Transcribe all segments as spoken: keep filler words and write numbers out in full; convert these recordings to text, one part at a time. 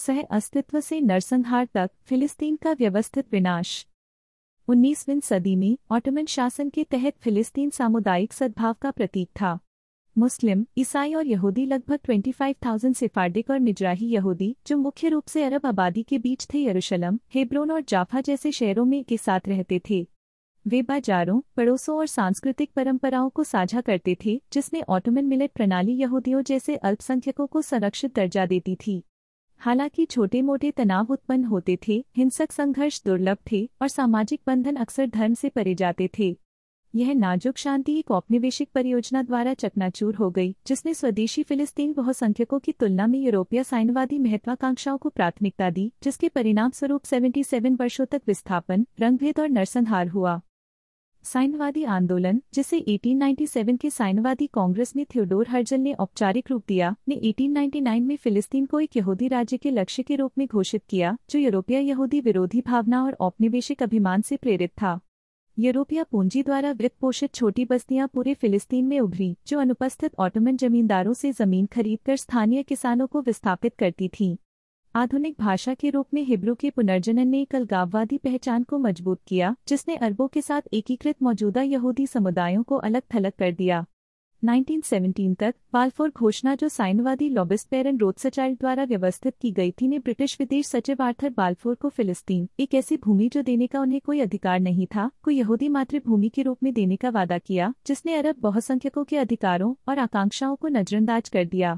सह अस्तित्व से नरसंहार तक फिलिस्तीन का व्यवस्थित विनाश। उन्नीसवीं सदी में ऑटोमन शासन के तहत फिलिस्तीन सामुदायिक सद्भाव का प्रतीक था। मुस्लिम, ईसाई और यहूदी लगभग पच्चीस हज़ार सेफारडिक और मिजराही यहूदी, जो मुख्य रूप से अरब आबादी के बीच थे, यरूशलेम, हेब्रोन और जाफा जैसे शहरों में एक साथ रहते थे। वे बाजारों, पड़ोसों और सांस्कृतिक परंपराओं को साझा करते थे, जिसमें ऑटोमन मिलेट प्रणाली यहूदियों जैसे अल्पसंख्यकों को संरक्षित दर्जा देती थी। हालांकि छोटे मोटे तनाव उत्पन्न होते थे, हिंसक संघर्ष दुर्लभ थे और सामाजिक बंधन अक्सर धर्म से परे जाते थे। यह नाजुक शांति एक औपनिवेशिक परियोजना द्वारा चकनाचूर हो गई, जिसने स्वदेशी फिलिस्तीन बहुसंख्यकों की तुलना में यूरोपीय साम्यवादी महत्वाकांक्षाओं को प्राथमिकता दी, जिसके परिणाम स्वरूप सतहत्तर वर्षों तक विस्थापन, रंगभेद और नरसंहार हुआ। साम्यवादी आंदोलन, जिसे अठारह सौ सत्तानवे के साम्यवादी कांग्रेस में थियोडोर हर्जल ने औपचारिक रूप दिया, ने अठारह सौ निन्यानवे में फिलिस्तीन को एक यहूदी राज्य के लक्ष्य के रूप में घोषित किया, जो यूरोपीय यहूदी विरोधी भावना और औपनिवेशिक अभिमान से प्रेरित था। यूरोपीय पूंजी द्वारा वित्त पोषित छोटी बस्तियां पूरे फिलिस्तीन में उभरी, जो अनुपस्थित ऑटोमन जमींदारों से जमीन खरीदकर स्थानीय किसानों को विस्थापित करती थीं। आधुनिक भाषा के रूप में हिब्रू के पुनर्जनन ने एक अलगाववादी पहचान को मजबूत किया, जिसने अरबों के साथ एकीकृत मौजूदा यहूदी समुदायों को अलग थलग कर दिया। उन्नीस सौ सत्रह तक बाल्फोर घोषणा, जो साम्यवादी लॉबिस्ट बैरन रोथस्चाइल्ड द्वारा व्यवस्थित की गई थी, ने ब्रिटिश विदेश सचिव आर्थर बाल्फोर को फिलिस्तीन, एक ऐसी भूमि जो देने का उन्हें कोई अधिकार नहीं था, को यहूदी मातृभूमि के रूप में देने का वादा किया, जिसने अरब बहुसंख्यकों के अधिकारों और आकांक्षाओं को नजरअंदाज कर दिया।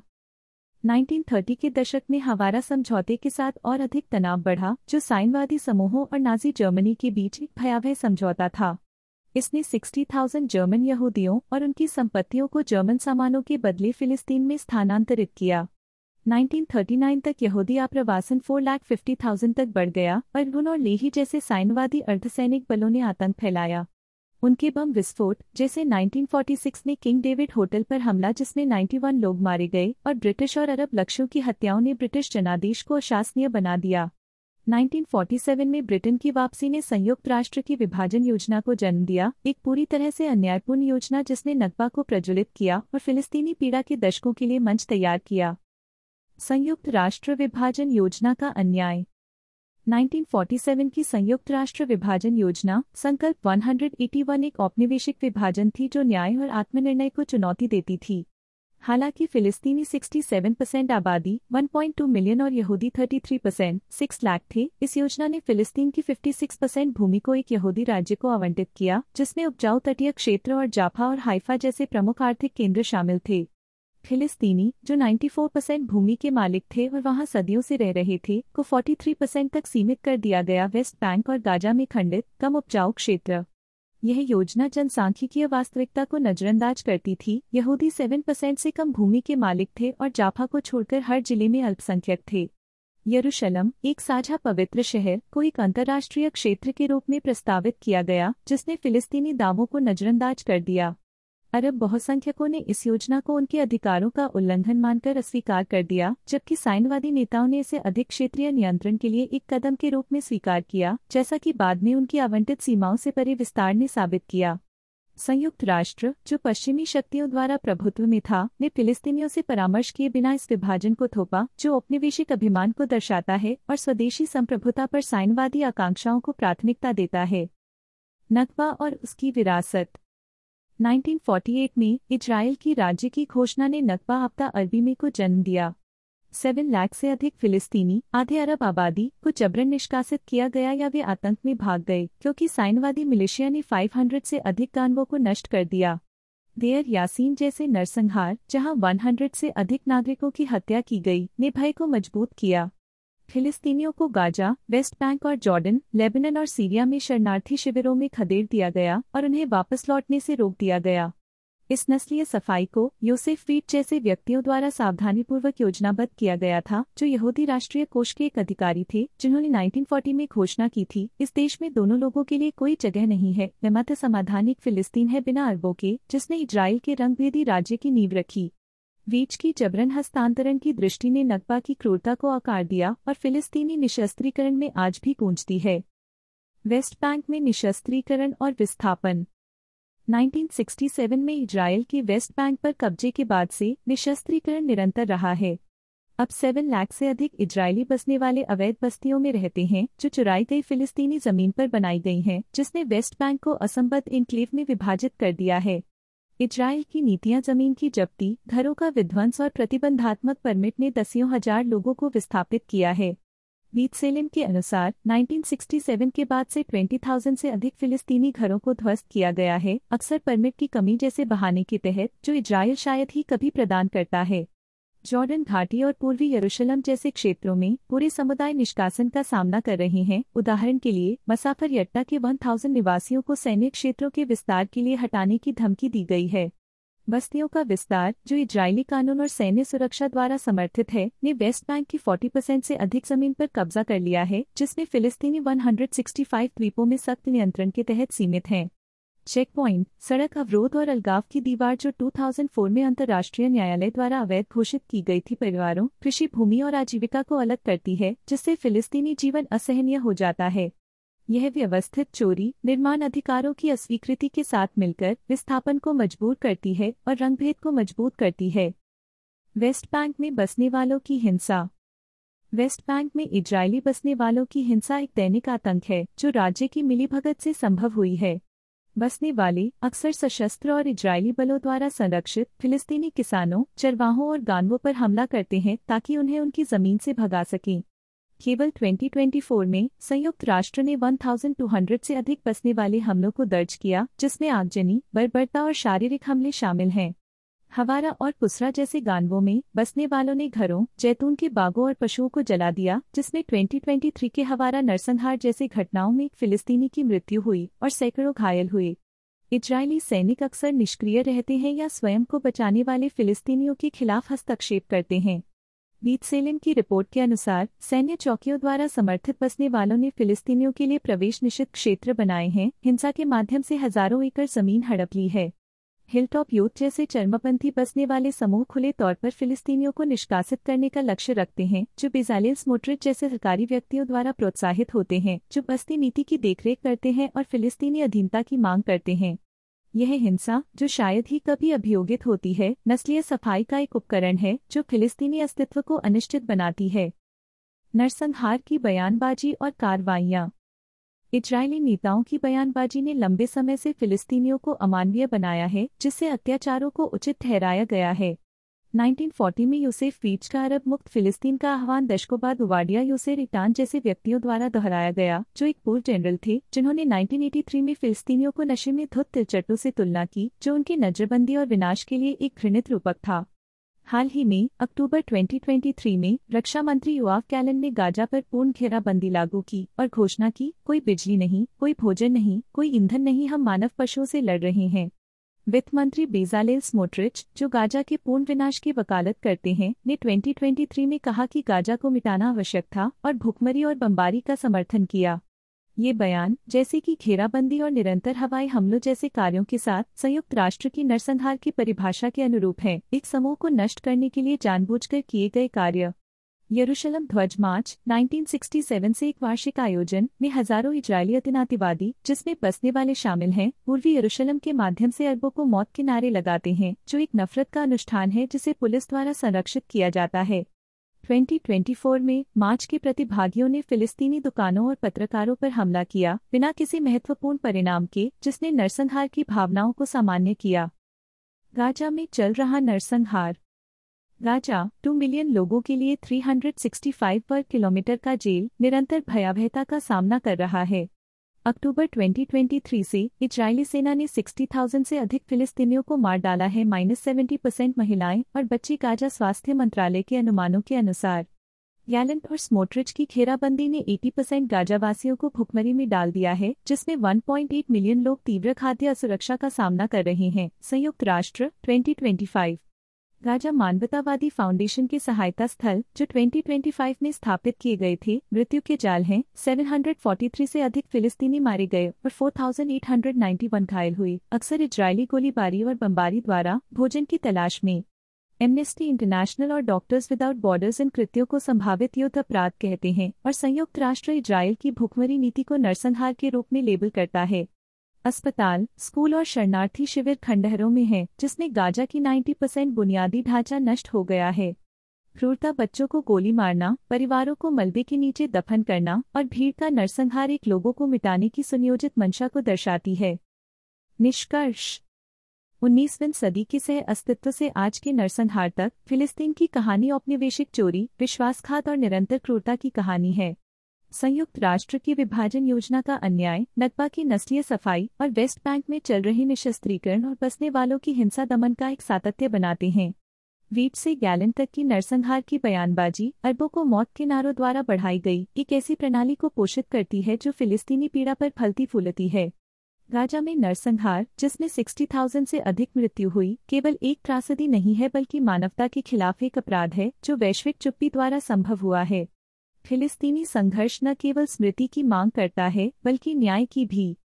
उन्नीस सौ तीस के दशक में हवारा समझौते के साथ और अधिक तनाव बढ़ा, जो साम्यवादी समूहों और नाजी जर्मनी के बीच एक भयावह समझौता था। इसने साठ हज़ार जर्मन यहूदियों और उनकी संपत्तियों को जर्मन सामानों के बदले फिलिस्तीन में स्थानांतरित किया। उन्नीस सौ उनतालीस तक यहूदी आप्रवासन चार लाख पचास हज़ार तक बढ़ गया और इरगुन और लेही जैसे साम्यवादी अर्धसैनिक बलों ने आतंक फैलाया। उनके बम विस्फोट, जैसे उन्नीस सौ छियालीस में किंग डेविड होटल पर हमला जिसमें इक्यानवे लोग मारे गए, और ब्रिटिश और अरब लक्ष्यों की हत्याओं ने ब्रिटिश जनादेश को अशासनीय बना दिया। उन्नीस सौ सैंतालीस में ब्रिटेन की वापसी ने संयुक्त राष्ट्र की विभाजन योजना को जन्म दिया, एक पूरी तरह से अन्यायपूर्ण योजना जिसने नकबा को प्रज्वलित किया और फिलिस्तीनी पीड़ा के दशकों के लिए मंच तैयार किया। संयुक्त राष्ट्र विभाजन योजना का अन्याय। उन्नीस सौ सैंतालीस की संयुक्त राष्ट्र विभाजन योजना संकल्प एक सौ इक्यासी एक औपनिवेशिक विभाजन थी जो न्याय और आत्मनिर्णय को चुनौती देती थी। हालांकि फिलिस्तीनी सड़सठ परसेंट आबादी एक पॉइंट दो मिलियन और यहूदी तैंतीस परसेंट छह लाख थे, इस योजना ने फिलिस्तीन की छप्पन परसेंट भूमि को एक यहूदी राज्य को आवंटित किया, जिसमें उपजाऊ तटीय क्षेत्र और जाफा और हाइफा जैसे प्रमुख आर्थिक केंद्र शामिल थे। फिलिस्तीनी, जो चौरानवे परसेंट भूमि के मालिक थे और वहां सदियों से रह रहे थे, को तैंतालीस परसेंट तक सीमित कर दिया गया। वेस्ट बैंक और गाजा में खंडित, कम उपजाऊ क्षेत्र। यह योजना जनसांख्यिकीय वास्तविकता को नजरअंदाज करती थी। यहूदी सात परसेंट से कम भूमि के मालिक थे और जाफा को छोड़कर हर जिले में अल्पसंख्यक थे। यरूशलेम, एक साझा पवित्र शहर, को एक अंतर्राष्ट्रीय क्षेत्र के रूप में प्रस्तावित किया गया, जिसने फिलिस्तीनी दावों को नजरअंदाज कर दिया। अरब बहुसंख्यकों ने इस योजना को उनके अधिकारों का उल्लंघन मानकर अस्वीकार कर दिया, जबकि साम्यवादी नेताओं ने इसे अधिक क्षेत्रीय नियंत्रण के लिए एक कदम के रूप में स्वीकार किया, जैसा कि बाद में उनकी आवंटित सीमाओं से परे विस्तार ने साबित किया। संयुक्त राष्ट्र, जो पश्चिमी शक्तियों द्वारा प्रभुत्व में था, ने फिलिस्तीनियों से परामर्श किए बिना इस विभाजन को थोपा, जो औपनिवेशिक अभिमान को दर्शाता है और स्वदेशी संप्रभुता पर साम्यवादी आकांक्षाओं को प्राथमिकता देता है। नकबा और उसकी विरासत। उन्नीस सौ अड़तालीस में इजराइल की राज्य की घोषणा ने नकबा हफ्ता अरबी में को जन्म दिया। सात लाख से अधिक फिलिस्तीनी, आधे अरब आबादी, को जबरन निष्कासित किया गया या वे आतंक में भाग गए, क्योंकि साम्यवादी मिलिशिया ने पाँच सौ से अधिक गानवों को नष्ट कर दिया। देयर यासीन जैसे नरसंहार, जहां सौ से अधिक नागरिकों की हत्या की गई, ने भय को मजबूत किया। फिलिस्तीनियों को गाजा, वेस्ट बैंक और जॉर्डन, लेबनान और सीरिया में शरणार्थी शिविरों में खदेड़ दिया गया और उन्हें वापस लौटने से रोक दिया गया। इस नस्लीय सफाई को योसेफ वीट जैसे व्यक्तियों द्वारा सावधानीपूर्वक योजनाबद्ध किया गया था, जो यहूदी राष्ट्रीय कोष के एक अधिकारी थे, जिन्होंने उन्नीस सौ चालीस में घोषणा की थी, इस देश में दोनों लोगों के लिए कोई जगह नहीं है। मध्य समाधान एक फिलिस्तीन है बिना अरबों के, जिसने इजराइल के रंगभेदी राज्य की नींव रखी। वीच की जबरन हस्तांतरण की दृष्टि ने नकबा की क्रूरता को आकार दिया और फिलिस्तीनी निशस्त्रीकरण में आज भी गूंजती है। वेस्ट बैंक में निशस्त्रीकरण और विस्थापन। उन्नीस सौ सरसठ में इजराइल के वेस्ट बैंक पर कब्जे के बाद से निशस्त्रीकरण निरंतर रहा है। अब सेवन लाख से अधिक इजरायली बसने वाले अवैध बस्तियों में रहते हैं जो चुराई गई फिलिस्तीनी जमीन पर बनाई गई हैं, जिसने वेस्ट बैंक को असंबद्ध एन्क्लेव में विभाजित कर दिया है। इजरायल की नीतियां जमीन की जब्ती, घरों का विध्वंस और प्रतिबंधात्मक परमिट ने दसियों हजार लोगों को विस्थापित किया है। बीतसेलेम के अनुसार उन्नीस सौ सड़सठ के बाद से बीस हज़ार से अधिक फिलिस्तीनी घरों को ध्वस्त किया गया है, अक्सर परमिट की कमी जैसे बहाने के तहत जो इजरायल शायद ही कभी प्रदान करता है। जॉर्डन घाटी और पूर्वी यरूशलेम जैसे क्षेत्रों में पूरे समुदाय निष्कासन का सामना कर रहे हैं। उदाहरण के लिए मसाफर यट्टा के एक हज़ार निवासियों को सैन्य क्षेत्रों के विस्तार के लिए हटाने की धमकी दी गई है। बस्तियों का विस्तार, जो इजरायली कानून और सैन्य सुरक्षा द्वारा समर्थित है, ने वेस्ट बैंक की चालीस परसेंट से अधिक जमीन पर कब्जा कर लिया है, जिसमें फिलिस्तीनी एक सौ पैंसठ द्वीपों में सख्त नियंत्रण के तहत सीमित हैं। चेक पॉइंट, सड़क अवरोध और अलगाव की दीवार जो दो हज़ार चार में अंतर्राष्ट्रीय न्यायालय द्वारा अवैध घोषित की गई थी, परिवारों, कृषि भूमि और आजीविका को अलग करती है, जिससे फिलिस्तीनी जीवन असहनीय हो जाता है। यह व्यवस्थित चोरी निर्माण अधिकारों की अस्वीकृति के साथ मिलकर विस्थापन को मजबूर करती है और रंगभेद को मजबूत करती है। वेस्ट बैंक में बसने वालों की हिंसा। वेस्ट बैंक में इजरायली बसने वालों की हिंसा एक दैनिक आतंक है जो राज्य की मिलीभगत से संभव हुई है। बसने वाले अक्सर सशस्त्र और इजरायली बलों द्वारा संरक्षित फिलिस्तीनी किसानों, चरवाहों और गानवों पर हमला करते हैं ताकि उन्हें उनकी जमीन से भगा सकें। केवल दो हज़ार चौबीस में संयुक्त राष्ट्र ने बारह सौ से अधिक बसने वाले हमलों को दर्ज किया, जिसमें आगजनी, बर्बरता और शारीरिक हमले शामिल हैं। हवारा और पुसरा जैसे गानवों में बसने वालों ने घरों, जैतून के बागों और पशुओं को जला दिया, जिसमें दो हज़ार तेईस के हवारा नरसंहार जैसे घटनाओं में एक फिलिस्तीनी की मृत्यु हुई और सैकड़ों घायल हुए। इजरायली सैनिक अक्सर निष्क्रिय रहते हैं या स्वयं को बचाने वाले फिलिस्तीनियों के खिलाफ हस्तक्षेप करते हैं। बीतसेलेम की रिपोर्ट के अनुसार सैन्य चौकियों द्वारा समर्थित बसने वालों ने फिलिस्तीनियों के लिए प्रवेश निषिद्ध क्षेत्र बनाए हैं, हिंसा के माध्यम से हजारों एकड़ जमीन हड़प ली है। हिलटॉप यूथ जैसे चरमपंथी बसने वाले समूह खुले तौर पर फिलिस्तीनियों को निष्कासित करने का लक्ष्य रखते हैं, जो बेजालेल स्मोट्रिच जैसे सरकारी व्यक्तियों द्वारा प्रोत्साहित होते हैं, जो बस्ती नीति की देखरेख करते हैं और फिलिस्तीनी अधीनता की मांग करते हैं। यह हिंसा, जो शायद ही कभी अभियोगित होती है, नस्लीय सफाई का एक उपकरण है जो फिलिस्तीनी अस्तित्व को अनिश्चित बनाती है। नरसंहार की बयानबाजी और कार्रवाइयाँ। इजरायली नेताओं की बयानबाजी ने लंबे समय से फिलिस्तीनियों को अमानवीय बनाया है, जिससे अत्याचारों को उचित ठहराया गया है। उन्नीस सौ चालीस में यूसेफ वीच का अरब मुक्त फिलिस्तीन का आह्वान दशकों बाद उबाडिया यूसेर इटान जैसे व्यक्तियों द्वारा दोहराया गया, जो एक पूर्व जनरल थे जिन्होंने उन्नीस सौ तिरासी में फिलिस्तीनियों को नशे में धुत तिलचट्टों से तुलना की, जो उनकी नजरबंदी और विनाश के लिए एक घृणित रूपक था। हाल ही में अक्टूबर दो हज़ार तेईस में रक्षा मंत्री योआव गैलेंट ने गाजा पर पूर्ण घेराबंदी लागू की और घोषणा की, कोई बिजली नहीं, कोई भोजन नहीं, कोई ईंधन नहीं, हम मानव पशुओं से लड़ रहे हैं। वित्त मंत्री बेजालेल स्मोट्रिच, जो गाजा के पूर्ण विनाश की वकालत करते हैं, ने दो हज़ार तेईस में कहा कि गाजा को मिटाना आवश्यक था और भूखमरी और बमबारी का समर्थन किया। ये बयान, जैसे कि घेराबंदी और निरंतर हवाई हमलों जैसे कार्यों के साथ संयुक्त राष्ट्र की नरसंहार की परिभाषा के अनुरूप है, एक समूह को नष्ट करने के लिए जानबूझकर किए गए कार्य। यरूशलेम ध्वज मार्च उन्नीस सौ सरसठ से एक वार्षिक आयोजन में हजारों इजरायली अतिनातिवादी, जिसमें बसने वाले शामिल हैं, पूर्वी यरूशलेम के माध्यम से अरबों को मौत के नारे लगाते हैं, जो एक नफरत का अनुष्ठान है जिसे पुलिस द्वारा संरक्षित किया जाता है। दो हज़ार चौबीस में मार्च के प्रतिभागियों ने फिलिस्तीनी दुकानों और पत्रकारों पर हमला किया, बिना किसी महत्वपूर्ण परिणाम के, जिसने नरसंहार की भावनाओं को सामान्य किया। गाजा में चल रहा नरसंहार। गाजा, दो मिलियन लोगों के लिए तीन सौ पैंसठ वर्ग किलोमीटर का जेल, निरंतर भयावहता का सामना कर रहा है। अक्टूबर दो हज़ार तेईस से इजरायली सेना ने साठ हज़ार से अधिक फिलिस्तीनियों को मार डाला है, माइनस सत्तर परसेंट महिलाएं और बच्चे। गाजा स्वास्थ्य मंत्रालय के अनुमानों के अनुसार गैलेंट और स्मोट्रिच की घेराबंदी ने अस्सी परसेंट गाजावासियों को भुखमरी में डाल दिया है, जिसमें एक पॉइंट आठ मिलियन लोग तीव्र खाद्य असुरक्षा का सामना कर रहे हैं। संयुक्त राष्ट्र दो हज़ार पच्चीस। गाजा मानवतावादी फाउंडेशन के सहायता स्थल, जो दो हज़ार पच्चीस में स्थापित किए गए थे, मृत्यु के जाल हैं। सात सौ तैंतालीस से अधिक फिलिस्तीनी मारे गए और चार हज़ार आठ सौ इक्यानवे घायल हुए, अक्सर इजरायली गोलीबारी और बमबारी द्वारा, भोजन की तलाश में। एमनेस्टी इंटरनेशनल और डॉक्टर्स विदाउट बॉर्डर्स इन कृत्यों को संभावित युद्ध अपराध कहते हैं और संयुक्त राष्ट्र इजरायल की भूखमरी नीति को नरसंहार के रूप में लेबल करता है। अस्पताल, स्कूल और शरणार्थी शिविर खंडहरों में हैं, जिसमें गाजा की नब्बे परसेंट बुनियादी ढांचा नष्ट हो गया है। क्रूरता, बच्चों को गोली मारना, परिवारों को मलबे के नीचे दफन करना और भीड़ का नरसंहार एक लोगों को मिटाने की सुनियोजित मंशा को दर्शाती है। निष्कर्ष: उन्नीसवीं सदी के सह अस्तित्व से आज के नरसंहार तक फिलिस्तीन की कहानी औपनिवेशिक चोरी, विश्वासघात और निरंतर क्रूरता की कहानी है। संयुक्त राष्ट्र की विभाजन योजना का अन्याय, नकबा की नस्लीय सफाई और वेस्ट बैंक में चल रही निशस्त्रीकरण और बसने वालों की हिंसा दमन का एक सातत्य बनाते हैं। वीट से गैलन तक की नरसंहार की बयानबाजी अरबों को मौत के नारों द्वारा बढ़ाई गई एक ऐसी प्रणाली को पोषित करती है जो फिलिस्तीनी पीड़ा पर फलती फूलती है। गाजा में नरसंहार, जिसमें साठ हज़ार से अधिक मृत्यु हुई, केवल एक त्रासदी नहीं है बल्कि मानवता के खिलाफ एक अपराध है जो वैश्विक चुप्पी द्वारा संभव हुआ है। फिलिस्तीनी संघर्ष न केवल स्मृति की मांग करता है बल्कि न्याय की भी।